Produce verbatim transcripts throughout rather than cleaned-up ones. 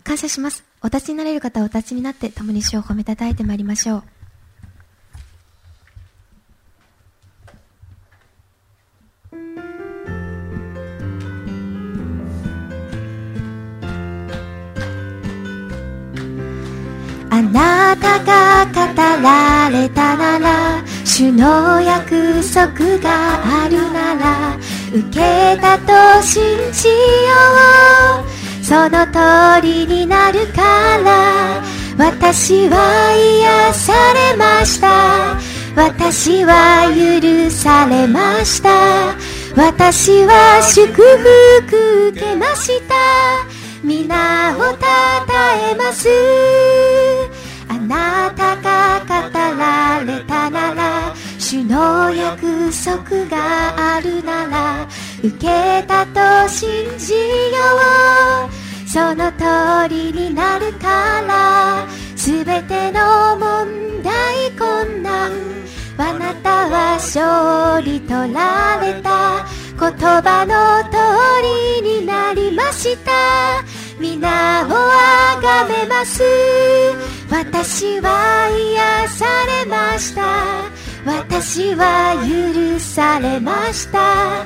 感謝します。お立ちになれる方はお立ちになって共に主を褒めたたえてまいりましょう。あなたが語られたなら、主の約束があるなら、受けたと信じよう。その通りになるから、私は癒されました。私は許されました。私は祝福受けました。皆をたたえます。あなたが語られたなら、主の約束があるなら、受けたと信じよう。その通りになるから、すべての問題困難、あなたは勝利取られた。言葉の通りになりました。皆をあがめます。私は癒されました。私は許されました。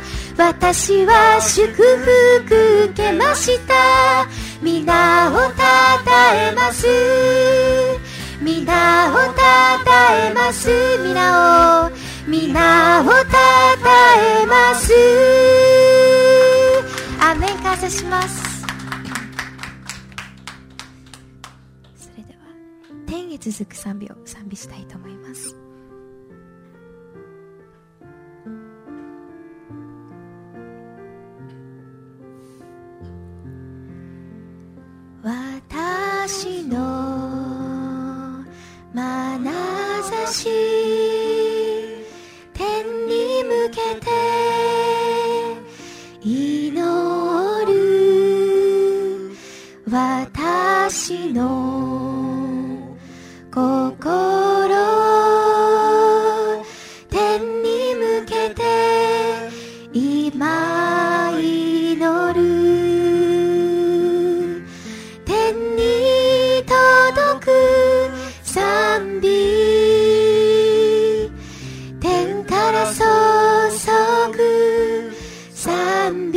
私は祝福受けました。皆をたたえます。皆をたたえます。皆を皆をたたえます。アーメン。感謝します。それでは天へ続く賛美を賛美したいと思います。私の眼差し天に向けて祈る。私の心天に向けて今祈る。天に届く賛美、天から注ぐ賛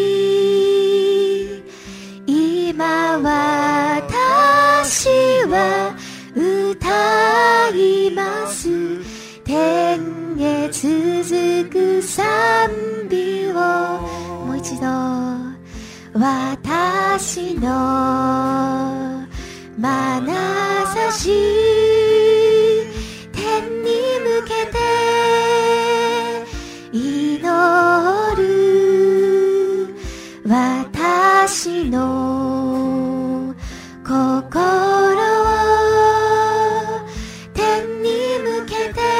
美。今私は歌います。天へ続く賛美を。もう一度。私の眼差し天に向けて祈る。私の心を天に向けて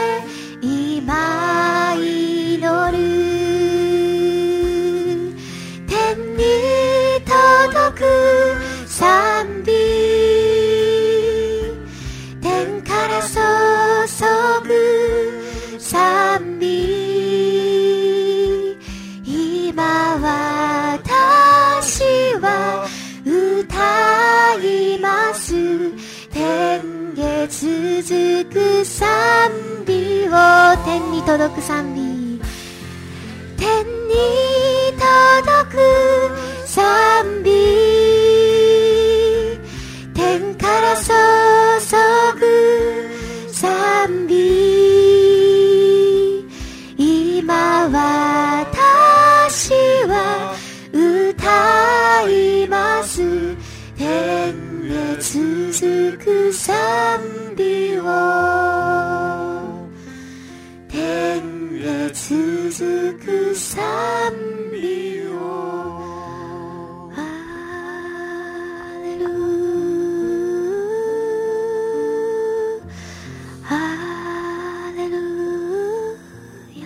今祈る。天に届く賛美、天から注ぐ賛美。今私は歌います。天へ続く賛美を。天に届く賛美、天に届く賛美、天から注ぐ賛美。今私は歌います。天へ続く賛美を。天へ続く賛美を。ハレルヤ、ハレルヤ。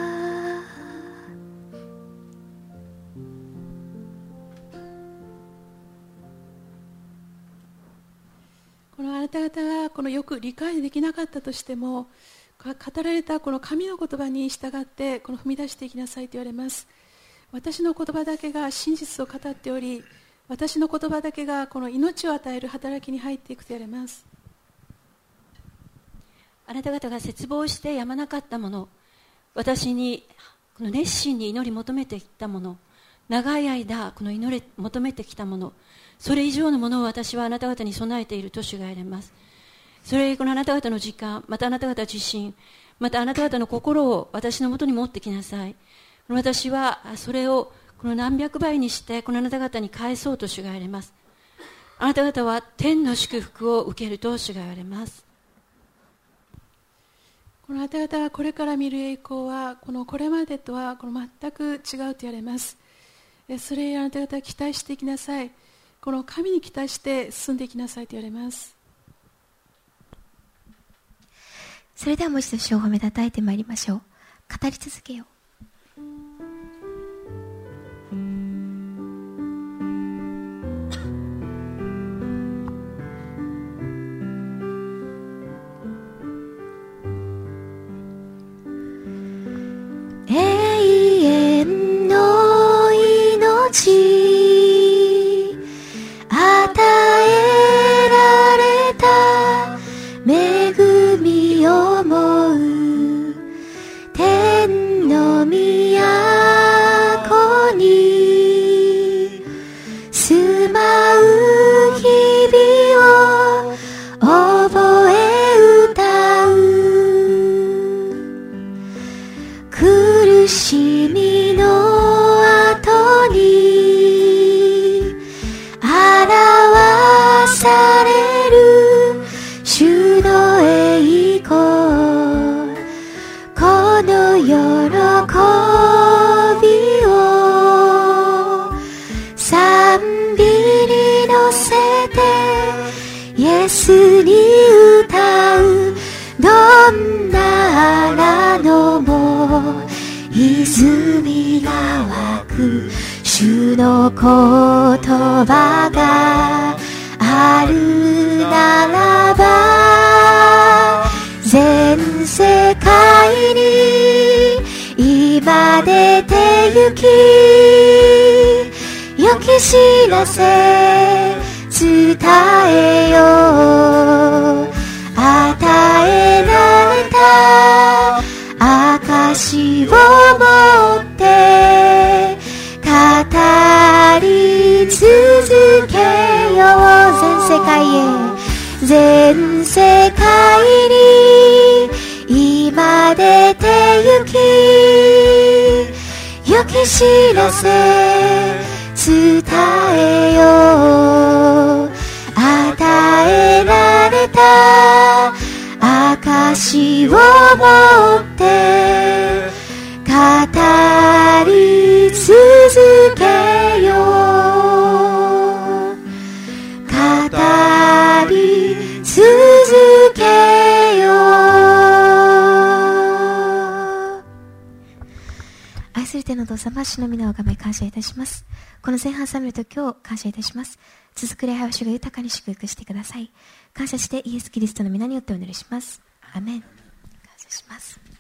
このあなた方がこのよく理解できなかったとしても、語られたこの神の言葉に従ってこの踏み出していきなさいと言われます。私の言葉だけが真実を語っており、 私の言葉だけがこの命を与える働きに入っていくと言われます。 あなた方が切望してやまなかったもの、私にこの熱心に祈り求めてきたもの、長い間この祈り求めてきたもの、それ以上のものを私はあなた方に備えていると主が言われます。それこのあなた方の時間、またあなた方自身、またあなた方の心を私のもとに持ってきなさい。私はそれをこの何百倍にしてこのあなた方に返そうと主が言われます。あなた方は天の祝福を受けると主が言われます。 このあなた方がこれから見る栄光はこのこれまでとはこの全く違うと言われます。それをあなた方は期待していきなさい。この神に期待して進んでいきなさいと言われます。 それではもう一度主を褒めたたえてまいりましょう。語り続けよう。永遠の命与えられた恵みを思う天の都に住まう日々を覚え歌う苦しみの後に表される主の栄光、この喜びを賛美に乗せてイエスに歌う。どんな荒野も泉が湧く主の言葉があるならば、全世界に今出て行き良き知らせ伝えよう。与えられた証を持って語り続けよう。全世界へ、全世界に今出て行き良き知らせ伝えよう。与えられた証を持って語り続けよう。語り続けよう。愛する天のお父様、主の皆を拝み感謝いたします。この前半さんめと今日感謝いたします。続く礼拝を主が豊かに祝福してください。感謝してイエス・キリストの皆によってお祈りします。アメン。感謝します。